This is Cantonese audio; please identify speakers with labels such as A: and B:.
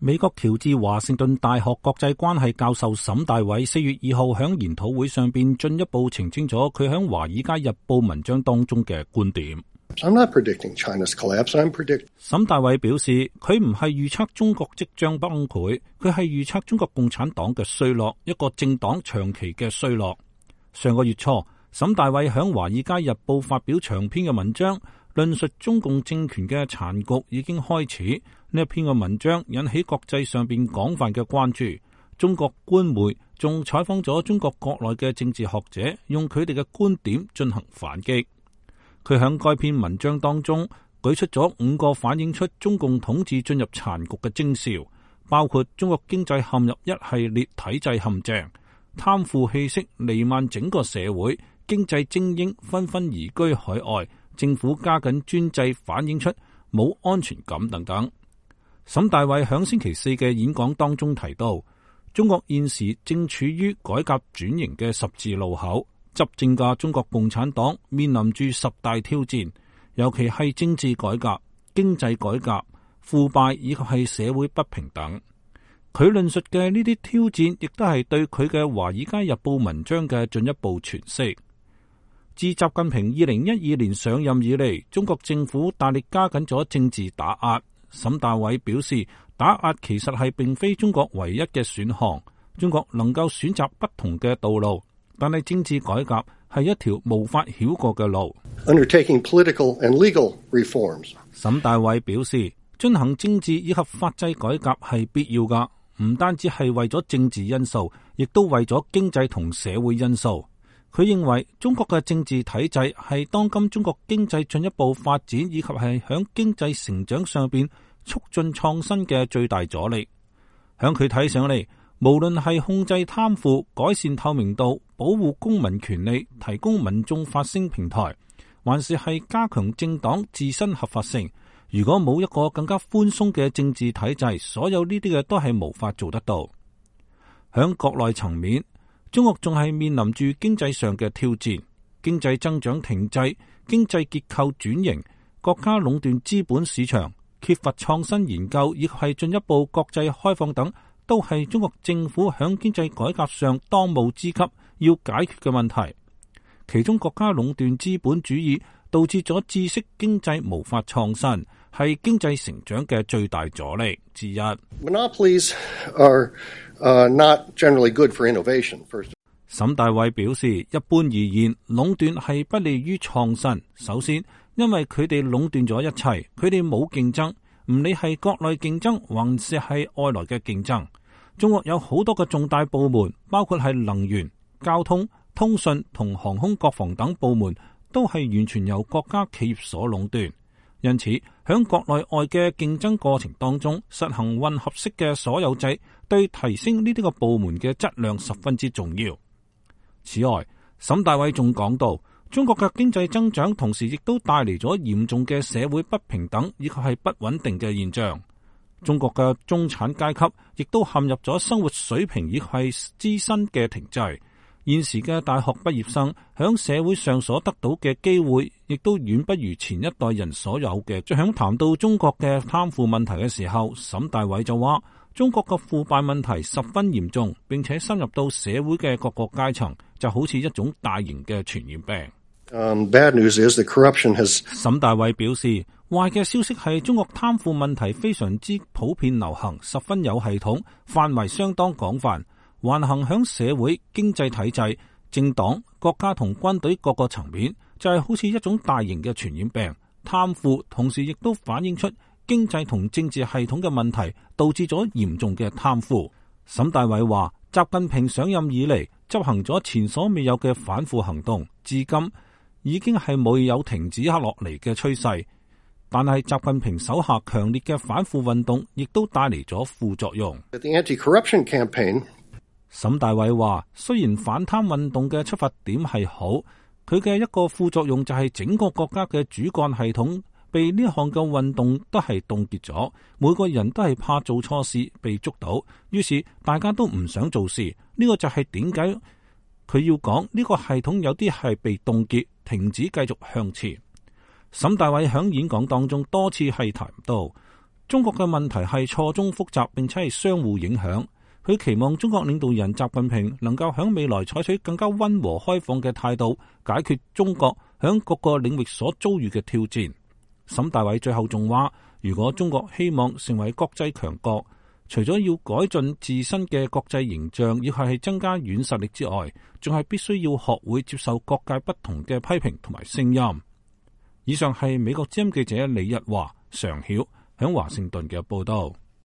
A: 美國喬治華盛頓大學國際關係教授沈大偉4月2號喺研討會上邊進一步澄清咗佢喺《華爾街日報》文章當中嘅觀點。
B: I'm not predicting China's collapse. I'm predicting.
A: 沈大偉表示，佢唔係預測中國即將崩潰，佢係預測中國共產黨嘅衰落，一個政黨長期嘅衰落。上個月初，沈大偉喺《華爾街日報》發表長篇嘅文章，論述中共政權嘅殘局已經開始。呢一篇嘅文章引起國際上邊廣泛嘅關注。中國官媒仲採訪咗中國國內嘅政治學者，用佢哋嘅觀點進行反擊。佢喺該篇文章當中舉出咗5個反映出中共統治進入殘局嘅徵兆，包括中國經濟陷入一系列體制陷阱，貪腐氣息彌漫整個社會，經濟精英紛紛移居海外，政府加緊專制反映出冇安全感等等。沈大偉響星期4嘅演講當中提到，中國現時正處於改革轉型嘅十字路口，執政嘅中國共產黨面臨住10大挑戰，尤其係政治改革、經濟改革、腐敗以及係社會不平等。佢論述嘅呢啲挑戰，亦都係對佢嘅《華爾街日報》文章嘅進一步詮釋。自習近平2012年上任以嚟，中國政府大力加緊咗政治打壓。沈大偉表示，打壓其實係並非中國唯一嘅選項，中國能夠選擇不同嘅道路，但係政治改革係一條無法繞過嘅路。
B: Undertaking political and legal reforms.
A: 沈大偉表示，進行政治以及法制改革係必要噶，唔單止係為咗政治因素，亦都為咗經濟同社會因素。佢認為中國嘅政治體制係當今中國經濟進一步發展以及係響經濟成長上邊促進創新嘅最大阻力。響佢睇上嚟，無論係控制貪腐、改善透明度、保護公民權利、提供民眾發聲平台，還是係加強政黨自身合法性，如果冇一個更加寬鬆嘅政治體制，所有呢啲嘅都係無法做得到。響國內層面，中國仲係面臨住經濟上嘅挑戰，經濟增長停滯、經濟結構轉型、國家壟斷資本市場、缺乏創新研究，以及係進一步國際開放等，都係中國政府響經濟改革上當務之急要解決嘅問題。其中國家壟斷資本主義導致咗知識經濟無法創新，係經濟成長嘅最大阻力之一。
B: Monopolies are not generally good for innovation. First.
A: 沈大偉表示，一般而言，壟斷係不利於創新。首先，因為佢哋壟斷咗一切，佢哋冇競爭，唔理係國內競爭還是係外來嘅競爭。中國有好多個重大部門，包括係能源、交通、通訊同航空、國防等部門，都係完全由國家企業所壟斷。因此，響國內外嘅競爭過程當中，實行混合式嘅所有制，對提升呢啲個部門嘅質量十分之重要。此外，沈大偉仲講到，中國嘅經濟增長同時亦都帶嚟咗嚴重嘅社會不平等以及係不穩定嘅現象。中國嘅中產階級亦都陷入咗生活水平以及係自身嘅停滯。現時嘅大學畢業生響社會上所得到嘅機會，亦都遠不如前一代人所有嘅。響談到中國嘅貪腐問題嘅時候，沈大偉就話，中國嘅腐敗問題十分嚴重，並且深入到社會嘅各個階層，就好似一種大型嘅傳染病。
B: Bad news is that corruption has.
A: 沈大偉表示，壞嘅消息係中國貪腐問題非常之普遍流行，十分有系統，範圍相當廣泛，橫行響社會、經濟體制、政黨、國家同軍隊各個層面，就係好似一種大型嘅傳染病。貪腐同時亦都反映出經濟同政治系統嘅問題，導致咗嚴重嘅貪腐。沈大偉話，習近平上任以嚟執行咗前所未有嘅反腐行動，至今已經係冇有停止下落嚟嘅趨勢。但係習近平手下強烈嘅反腐運動，亦都帶嚟咗副作用。
B: The anti-corruption campaign.
A: 沈大偉話，雖然反貪運動嘅出發點係好，佢嘅一個副作用就係整個國家嘅主幹系統被呢項嘅運動都係凍結咗，每個人都係怕做錯事被捉到，於是大家都唔想做事。呢個就係點解佢要講呢個系統有啲係被凍結，停止繼續向前。沈大偉響演講當中多次係談到， 中國嘅問題係錯綜複雜，並且係相互影響。佢期望中國領導人習近平能夠喺未來採取更加溫和開放嘅態度，解決中國喺各個領域所遭遇嘅挑戰。沈大偉最後仲話，如果中國希望成為國際強國，除咗要改進自身嘅國際形象，要係增加軟實力之外，仲係必須要學會接受各界不同嘅批評同埋聲音。以上係美國之音記者李日華、常曉喺華盛頓嘅報道。